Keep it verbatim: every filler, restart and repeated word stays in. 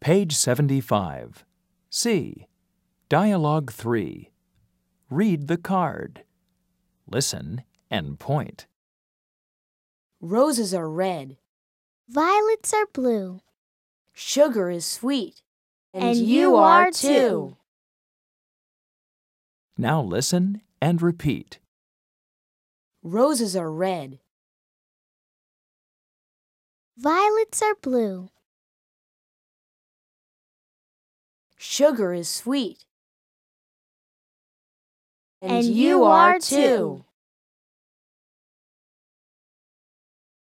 Page seventy-five. C. Dialogue three. Read the card. Listen and point. Roses are red. Violets are blue. Sugar is sweet. And you are too. Now listen and repeat. Roses are red. Violets are blue. Sugar is sweet. And you are too.